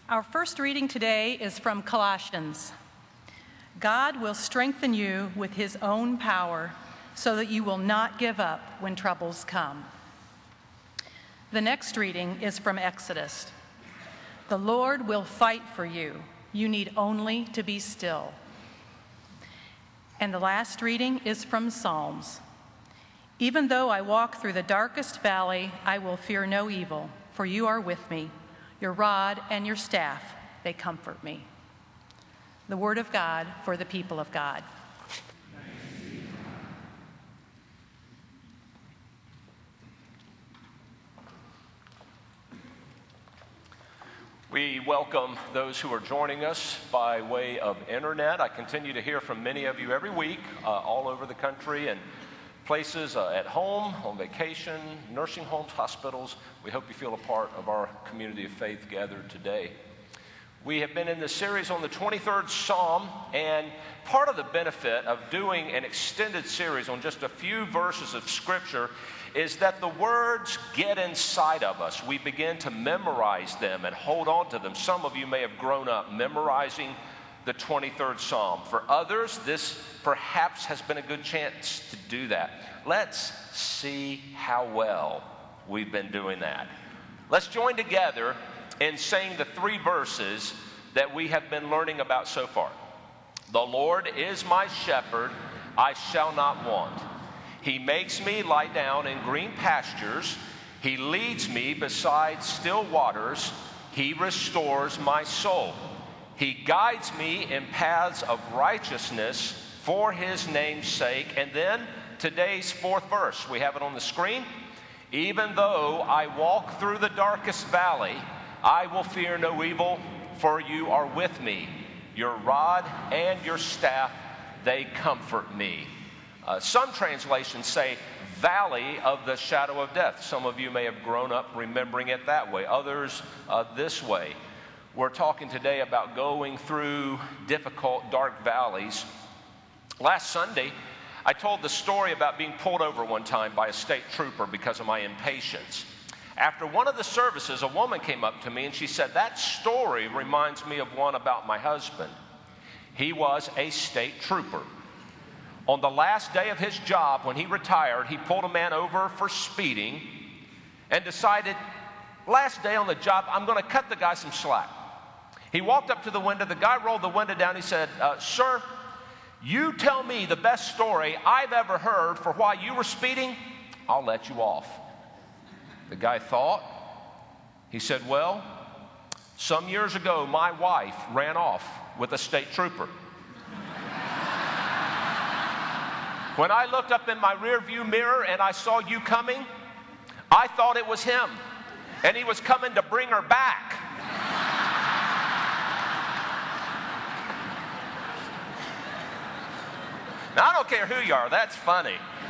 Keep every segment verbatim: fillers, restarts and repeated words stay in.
Our first reading today is from Colossians. God will strengthen you with his own power so that you will not give up when troubles come. The next reading is from Exodus. The Lord will fight for you. You need only to be still. And the last reading is from Psalms. Even though I walk through the darkest valley, I will fear no evil, for you are with me. Your rod and your staff, they comfort me. The word of God for the people of God. We welcome those who are joining us by way of internet. I continue to hear from many of you every week, uh, all over the country and places uh, at home, on vacation, nursing homes, hospitals. We hope you feel a part of our community of faith gathered today. We have been in this series on the twenty-third Psalm, and part of the benefit of doing an extended series on just a few verses of Scripture is that the words get inside of us. We begin to memorize them and hold on to them. Some of you may have grown up memorizing the twenty-third Psalm. For others, this perhaps has been a good chance to do that. Let's see how well we've been doing that. Let's join together in saying the three verses that we have been learning about so far. The Lord is my shepherd, I shall not want. He makes me lie down in green pastures. He leads me beside still waters. He restores my soul. He guides me in paths of righteousness for his name's sake. And then today's fourth verse, we have it on the screen. Even though I walk through the darkest valley, I will fear no evil, for you are with me. Your rod and your staff, they comfort me. Uh, some translations say valley of the shadow of death. Some of you may have grown up remembering it that way. Others uh, this way. We're talking today about going through difficult, dark valleys. Last Sunday, I told the story about being pulled over one time by a state trooper because of my impatience. After one of the services, a woman came up to me and she said, "That story reminds me of one about my husband. He was a state trooper. On the last day of his job, when he retired, he pulled a man over for speeding and decided, last day on the job, I'm going to cut the guy some slack. He walked up to the window. The guy rolled the window down. He said, uh, sir, you tell me the best story I've ever heard for why you were speeding. I'll let you off." The guy thought. He said, "Well, some years ago, my wife ran off with a state trooper. When I looked up in my rearview mirror and I saw you coming, I thought it was him, and he was coming to bring her back." Now, I don't care who you are, that's funny.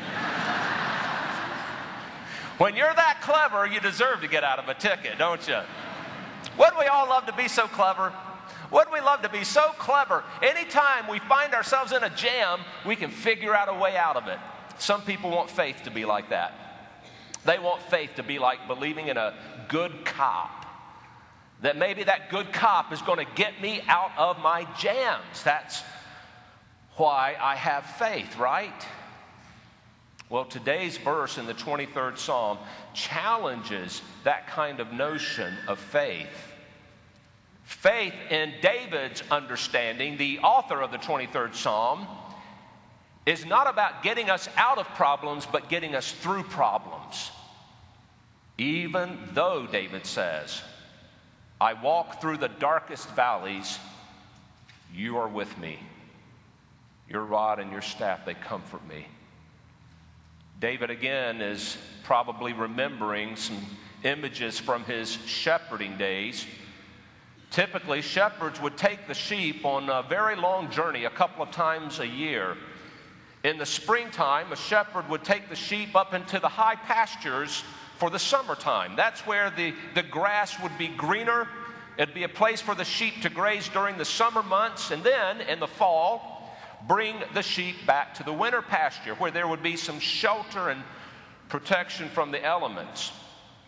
When you're that clever, you deserve to get out of a ticket, don't you? Wouldn't we all love to be so clever? Wouldn't we love to be so clever? Anytime we find ourselves in a jam, we can figure out a way out of it. Some people want faith to be like that. They want faith to be like believing in a good cop. That maybe that good cop is going to get me out of my jams. That's why I have faith, right? Well, today's verse in the twenty-third Psalm challenges that kind of notion of faith. Faith, in David's understanding, the author of the twenty-third Psalm, is not about getting us out of problems, but getting us through problems. Even though, David says, I walk through the darkest valleys, you are with me. Your rod and your staff, they comfort me. David, again, is probably remembering some images from his shepherding days. Typically, shepherds would take the sheep on a very long journey, a couple of times a year. In the springtime, a shepherd would take the sheep up into the high pastures for the summertime. That's where the, the grass would be greener. It'd be a place for the sheep to graze during the summer months. And then, in the fall, bring the sheep back to the winter pasture where there would be some shelter and protection from the elements.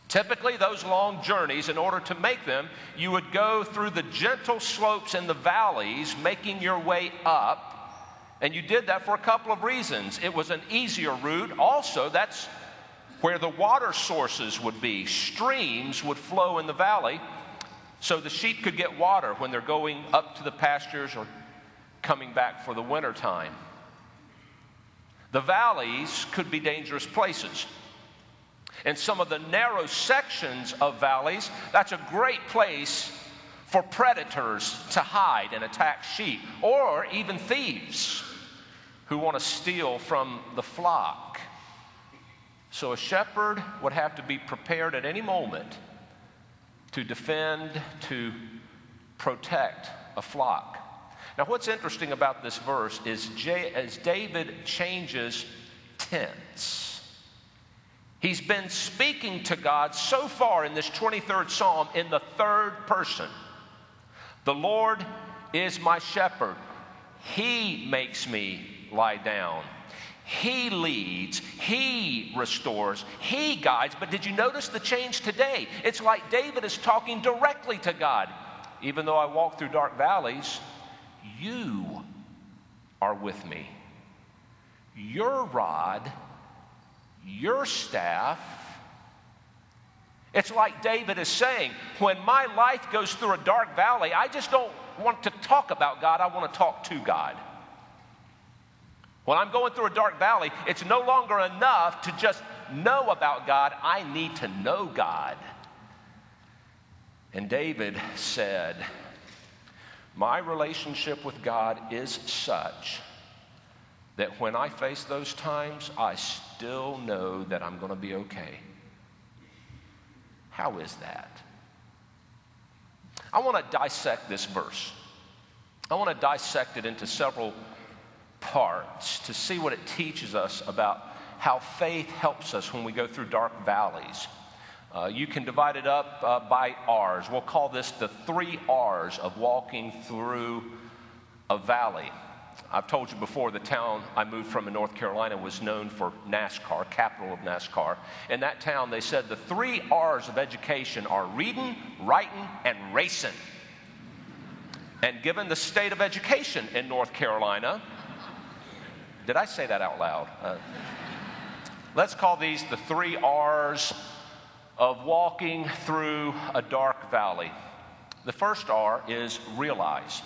Typically, those long journeys, in order to make them, you would go through the gentle slopes and the valleys, making your way up. And you did that for a couple of reasons. It was an easier route. Also, that's where the water sources would be. Streams would flow in the valley, so the sheep could get water when they're going up to the pastures or coming back for the winter time. The valleys could be dangerous places. In some of the narrow sections of valleys, that's a great place for predators to hide and attack sheep, or even thieves who want to steal from the flock. So a shepherd would have to be prepared at any moment to defend, to protect a flock. Now, what's interesting about this verse is J- as David changes tense. He's been speaking to God so far in this twenty-third Psalm in the third person. The Lord is my shepherd. He makes me lie down. He leads. He restores. He guides. But did you notice the change today? It's like David is talking directly to God. Even though I walk through dark valleys, you are with me. Your rod, your staff. It's like David is saying, when my life goes through a dark valley, I just don't want to talk about God, I want to talk to God. When I'm going through a dark valley, it's no longer enough to just know about God, I need to know God. And David said, my relationship with God is such that when I face those times, I still know that I'm going to be okay. How is that? I want to dissect this verse. I want to dissect it into several parts to see what it teaches us about how faith helps us when we go through dark valleys. Uh, you can divide it up uh, by R's. We'll call this the three R's of walking through a valley. I've told you before, the town I moved from in North Carolina was known for NASCAR, capital of NASCAR. In that town, they said the three R's of education are reading, writing, and racing. And given the state of education in North Carolina, did I say that out loud? Uh, let's call these the three R's of walking through a dark valley. The first R is realize.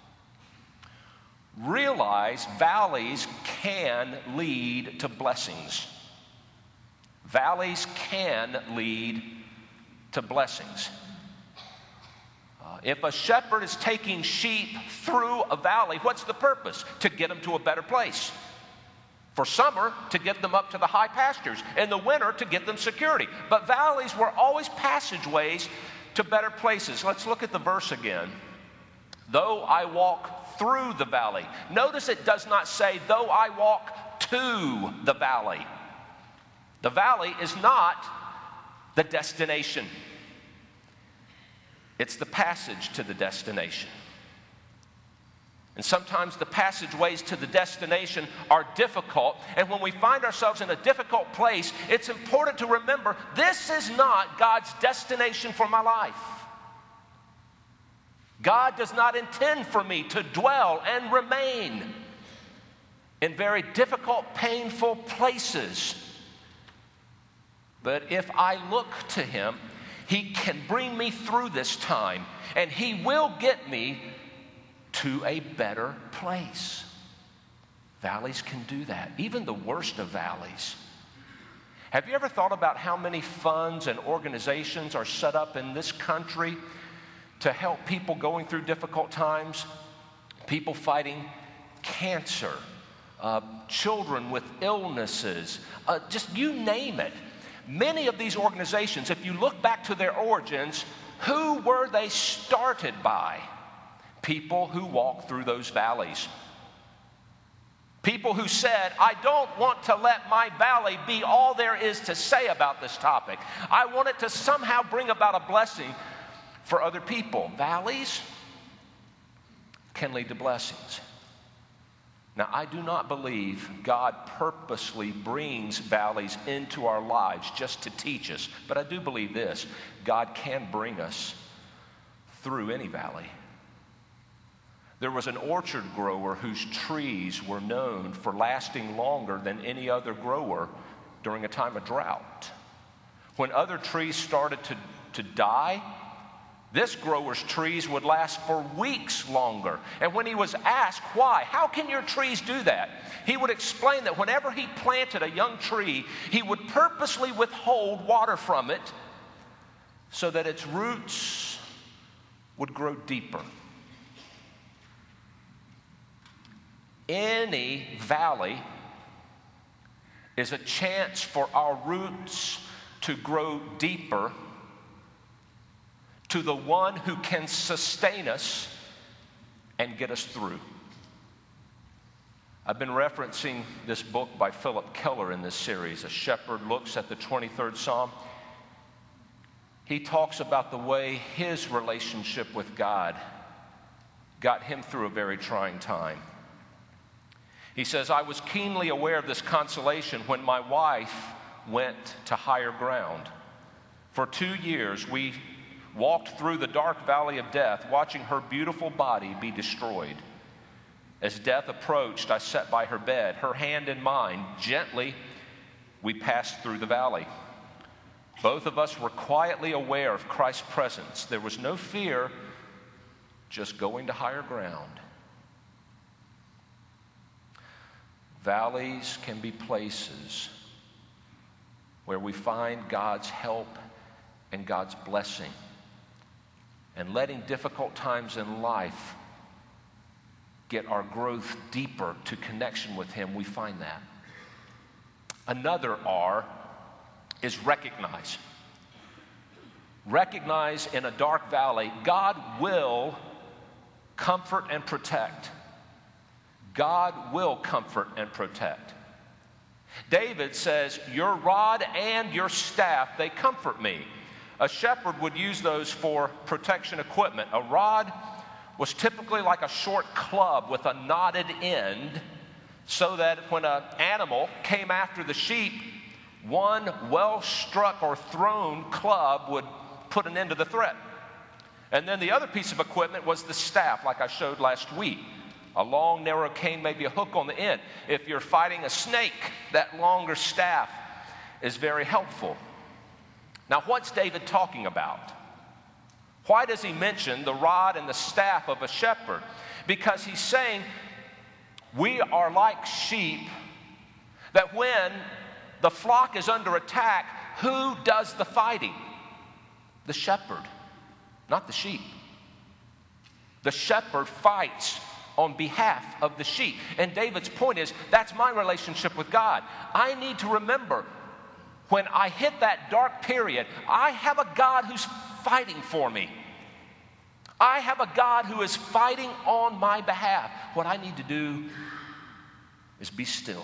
Realize valleys can lead to blessings. Valleys can lead to blessings. Uh, if a shepherd is taking sheep through a valley, what's the purpose? To get them to a better place. For summer, to get them up to the high pastures. In the winter, to get them security. But valleys were always passageways to better places. Let's look at the verse again. Though I walk through the valley. Notice it does not say, though I walk to the valley. The valley is not the destination. It's the passage to the destination. And sometimes the passageways to the destination are difficult. And when we find ourselves in a difficult place, it's important to remember this is not God's destination for my life. God does not intend for me to dwell and remain in very difficult, painful places. But if I look to Him, He can bring me through this time, and He will get me to a better place. Valleys can do that, even the worst of valleys. Have you ever thought about how many funds and organizations are set up in this country to help people going through difficult times? People fighting cancer, uh, children with illnesses, uh, just you name it. Many of these organizations, if you look back to their origins, who were they started by? People who walked through those valleys. People who said, I don't want to let my valley be all there is to say about this topic. I want it to somehow bring about a blessing for other people. Valleys can lead to blessings. Now, I do not believe God purposely brings valleys into our lives just to teach us, but I do believe this: God can bring us through any valley. There was an orchard grower whose trees were known for lasting longer than any other grower during a time of drought. When other trees started to, to die, this grower's trees would last for weeks longer. And when he was asked why, how can your trees do that? He would explain that whenever he planted a young tree, he would purposely withhold water from it so that its roots would grow deeper. Any valley is a chance for our roots to grow deeper to the one who can sustain us and get us through. I've been referencing this book by Philip Keller in this series, A Shepherd Looks at the twenty-third Psalm. He talks about the way his relationship with God got him through a very trying time. He says, I was keenly aware of this consolation when my wife went to higher ground. For two years, we walked through the dark valley of death, watching her beautiful body be destroyed. As death approached, I sat by her bed, her hand in mine. Gently, we passed through the valley. Both of us were quietly aware of Christ's presence. There was no fear, just going to higher ground. Valleys can be places where we find God's help and God's blessing. And letting difficult times in life get our growth deeper to connection with Him, we find that. Another R is recognize. Recognize in a dark valley, God will comfort and protect. God will comfort and protect. David says, your rod and your staff, they comfort me. A shepherd would use those for protection equipment. A rod was typically like a short club with a knotted end, so that when an animal came after the sheep, one well-struck or thrown club would put an end to the threat. And then the other piece of equipment was the staff, like I showed last week. A long, narrow cane, maybe a hook on the end. If you're fighting a snake, that longer staff is very helpful. Now, what's David talking about? Why does he mention the rod and the staff of a shepherd? Because he's saying we are like sheep, that when the flock is under attack, who does the fighting? The shepherd, not the sheep. The shepherd fights on behalf of the sheep. And David's point is, that's my relationship with God. I need to remember, when I hit that dark period, I have a God who's fighting for me. I have a God who is fighting on my behalf. What I need to do is be still.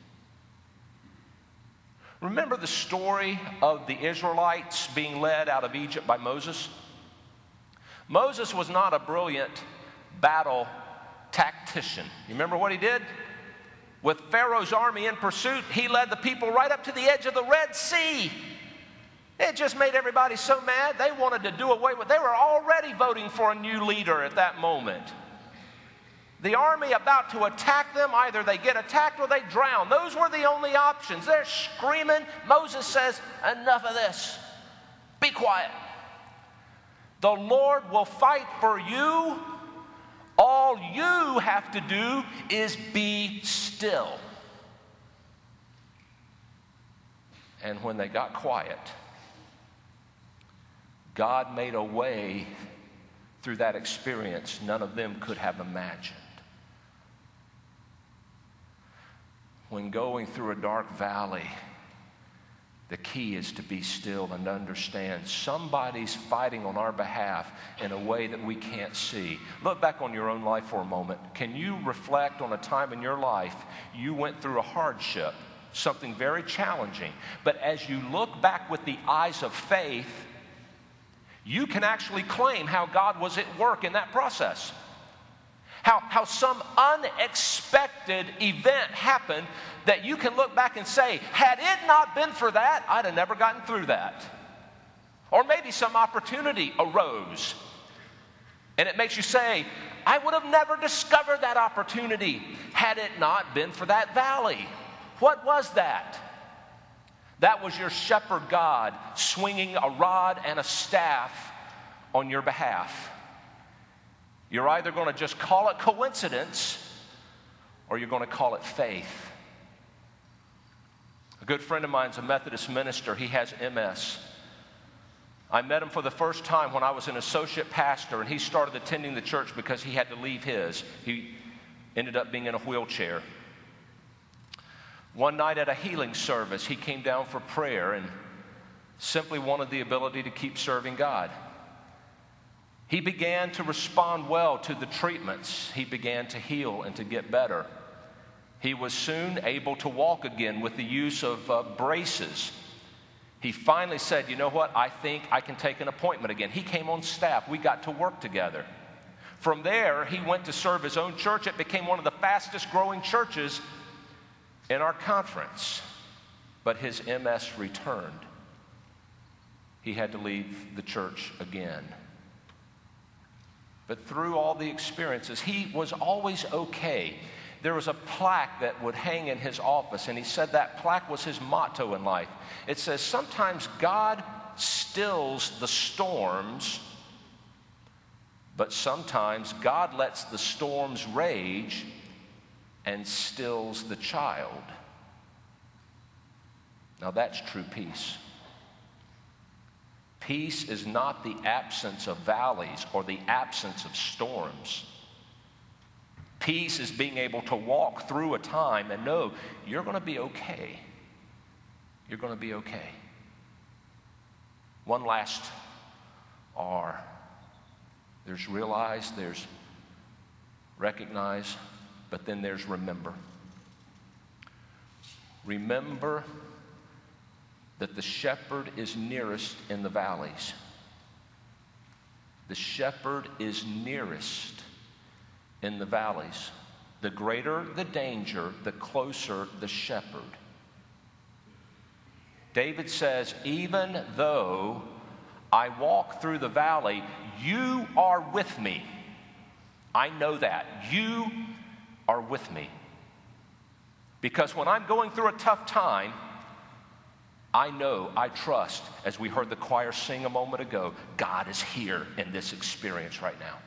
Remember the story of the Israelites being led out of Egypt by Moses? Moses was not a brilliant battle tactician. You remember what he did? With Pharaoh's army in pursuit, he led the people right up to the edge of the Red Sea. It just made everybody so mad, they wanted to do away with it. They were already voting for a new leader at that moment. The army about to attack them, either they get attacked or they drown. Those were the only options. They're screaming. Moses says, enough of this. Be quiet. The Lord will fight for you. All you have to do is be still. And when they got quiet, God made a way through that experience none of them could have imagined. When going through a dark valley, the key is to be still and understand somebody's fighting on our behalf in a way that we can't see. Look back on your own life for a moment. Can you reflect on a time in your life you went through a hardship, something very challenging, but as you look back with the eyes of faith, you can actually claim how God was at work in that process? How, how some unexpected event happened that you can look back and say, had it not been for that, I'd have never gotten through that. Or maybe some opportunity arose, and it makes you say, I would have never discovered that opportunity had it not been for that valley. What was that? That was your shepherd God swinging a rod and a staff on your behalf. You're either going to just call it coincidence or you're going to call it faith. A good friend of mine is a Methodist minister. He has M S. I met him for the first time when I was an associate pastor, and he started attending the church because he had to leave his. He ended up being in a wheelchair. One night at a healing service, he came down for prayer and simply wanted the ability to keep serving God. He began to respond well to the treatments. He began to heal and to get better. He was soon able to walk again with the use of uh, braces. He finally said, you know what, I think I can take an appointment again. He came on staff. We got to work together. From there, he went to serve his own church. It became one of the fastest growing churches in our conference. But his M S returned. He had to leave the church again. But through all the experiences, he was always okay. There was a plaque that would hang in his office, and he said that plaque was his motto in life. It says, sometimes God stills the storms, but sometimes God lets the storms rage and stills the child. Now that's true peace. Peace is not the absence of valleys or the absence of storms. Peace is being able to walk through a time and know you're going to be okay. You're going to be okay. One last R. There's realize, there's recognize, but then there's remember. Remember that the shepherd is nearest in the valleys. The shepherd is nearest in the valleys. The greater the danger, the closer the shepherd. David says, even though I walk through the valley, you are with me. I know that. You are with me. Because when I'm going through a tough time, I know, I trust, as we heard the choir sing a moment ago, God is here in this experience right now.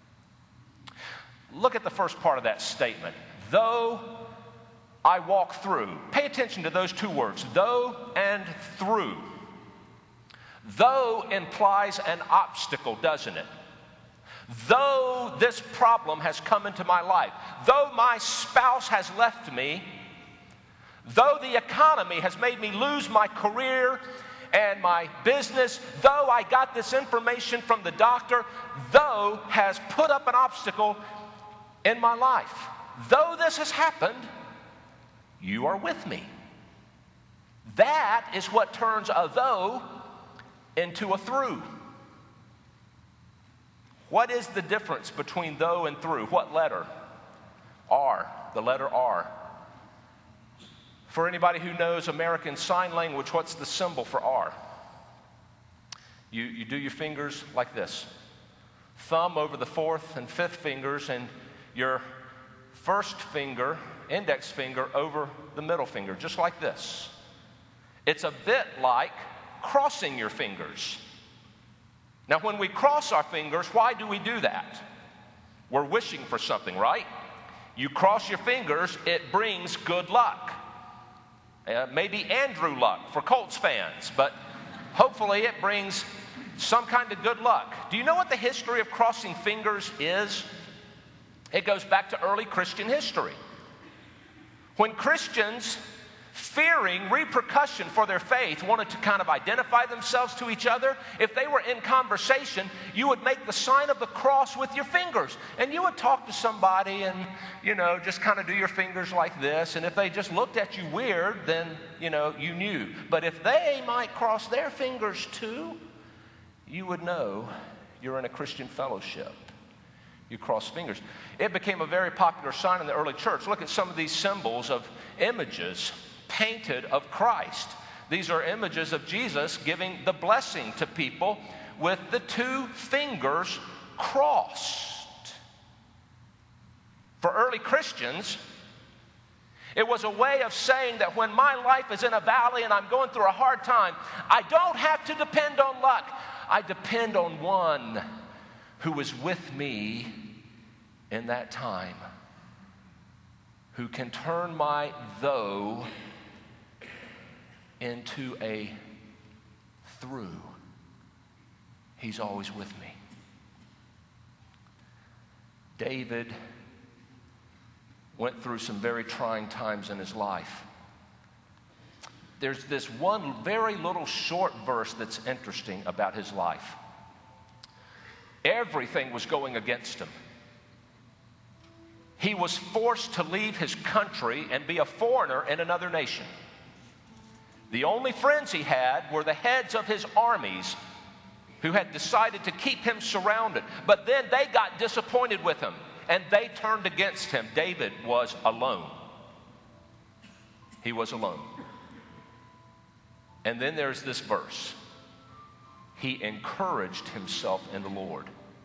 Look at the first part of that statement. Though I walk through. Pay attention to those two words, though and through. Though implies an obstacle, doesn't it? Though this problem has come into my life, though my spouse has left me, though the economy has made me lose my career and my business, though I got this information from the doctor, though has put up an obstacle in my life, though this has happened, you are with me. That is what turns a though into a through. What is the difference between though and through? What letter? R, the letter R. For anybody who knows American Sign Language, what's the symbol for R? You, you do your fingers like this. Thumb over the fourth and fifth fingers, and your first finger, index finger, over the middle finger, just like this. It's a bit like crossing your fingers. Now, when we cross our fingers, why do we do that? We're wishing for something, right? You cross your fingers, it brings good luck. Uh, maybe Andrew luck for Colts fans, but hopefully it brings some kind of good luck. Do you know what the history of crossing fingers is? It goes back to early Christian history. When Christians, fearing repercussion for their faith, wanted to kind of identify themselves to each other, if they were in conversation, you would make the sign of the cross with your fingers. And you would talk to somebody and, you know, just kind of do your fingers like this. And if they just looked at you weird, then, you know, you knew. But if they might cross their fingers too, you would know you're in a Christian fellowship. You cross fingers. It became a very popular sign in the early church. Look at some of these symbols of images painted of Christ. These are images of Jesus giving the blessing to people with the two fingers crossed. For early Christians, it was a way of saying that when my life is in a valley and I'm going through a hard time, I don't have to depend on luck. I depend on one who is with me in that time, who can turn my though into a through. He's always with me. David went through some very trying times in his life. There's this one very little short verse that's interesting about his life. Everything was going against him. He was forced to leave his country and be a foreigner in another nation. The only friends he had were the heads of his armies who had decided to keep him surrounded. But then they got disappointed with him and they turned against him. David was alone. He was alone. And then there's this verse. He encouraged himself in the Lord.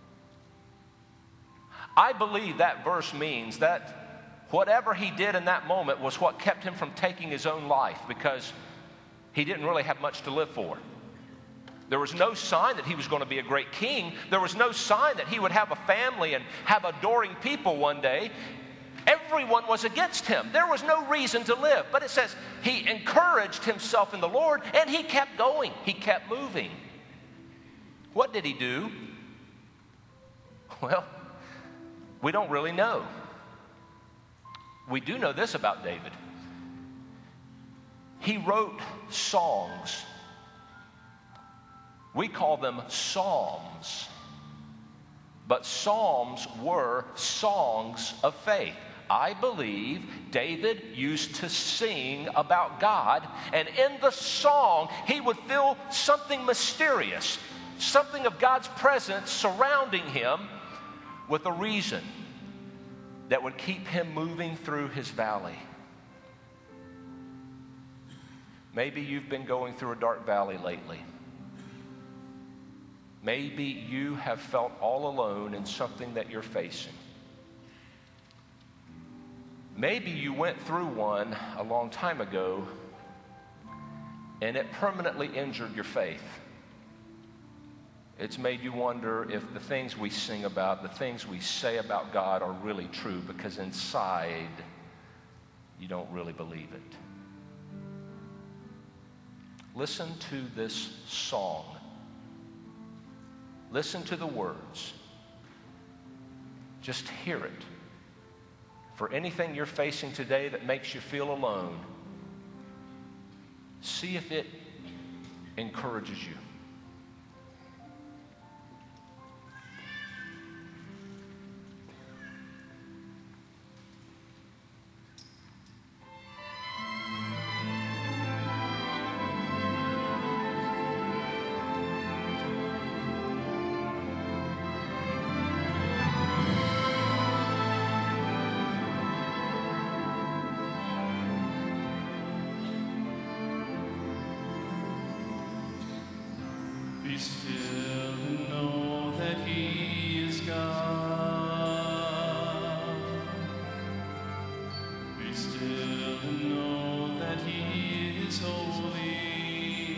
I believe that verse means that whatever he did in that moment was what kept him from taking his own life, because he didn't really have much to live for. There was no sign that he was going to be a great king. There was no sign that he would have a family and have adoring people one day. Everyone was against him. There was no reason to live. But it says he encouraged himself in the Lord and he kept going. He kept moving. What did he do? Well, we don't really know. We do know this about David. He wrote songs. We call them psalms. But psalms were songs of faith. I believe David used to sing about God, and in the song, he would feel something mysterious, something of God's presence surrounding him with a reason that would keep him moving through his valley. Maybe you've been going through a dark valley lately. Maybe you have felt all alone in something that you're facing. Maybe you went through one a long time ago and it permanently injured your faith. It's made you wonder if the things we sing about, the things we say about God are really true, because inside you don't really believe it. Listen to this song. Listen to the words. Just hear it. For anything you're facing today that makes you feel alone, see if it encourages you. Be still and know that He is God. Be still and know that He is holy.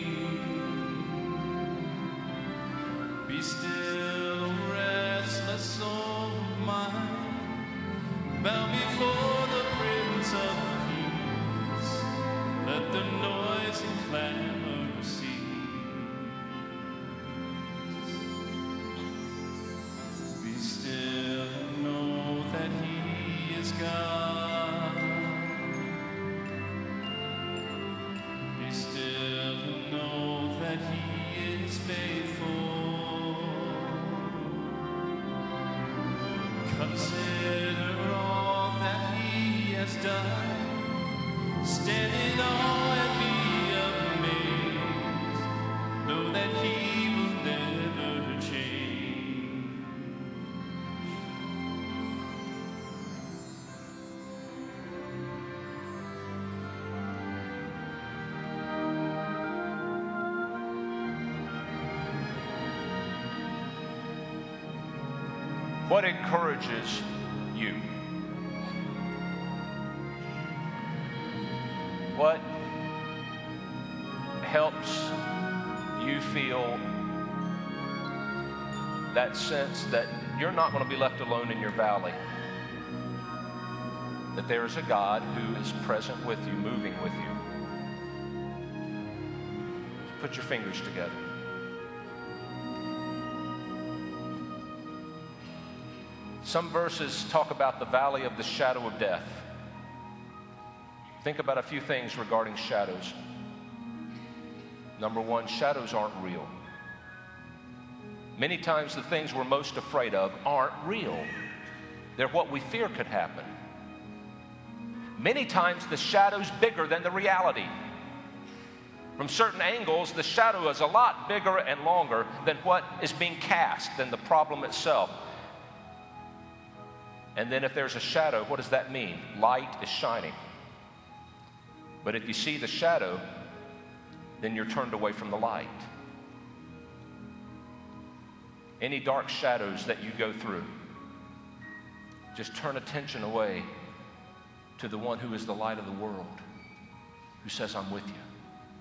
Be still, O restless soul of mine. Bow before the Prince of Peace. Let the noise and clamor cease. Consider all that He has done. Stand in awe and be amazed. Know that He will never change. What encourages you? What helps you feel that sense that you're not going to be left alone in your valley? That there is a God who is present with you, moving with you. Put your fingers together. Some verses talk about the valley of the shadow of death. Think about a few things regarding shadows. Number one, shadows aren't real. Many times the things we're most afraid of aren't real. They're what we fear could happen. Many times the shadow's bigger than the reality. From certain angles, the shadow is a lot bigger and longer than what is being cast, than the problem itself. And then if there's a shadow, what does that mean? Light is shining. But if you see the shadow, then you're turned away from the light. Any dark shadows that you go through, just turn attention away to the one who is the light of the world, who says, I'm with you.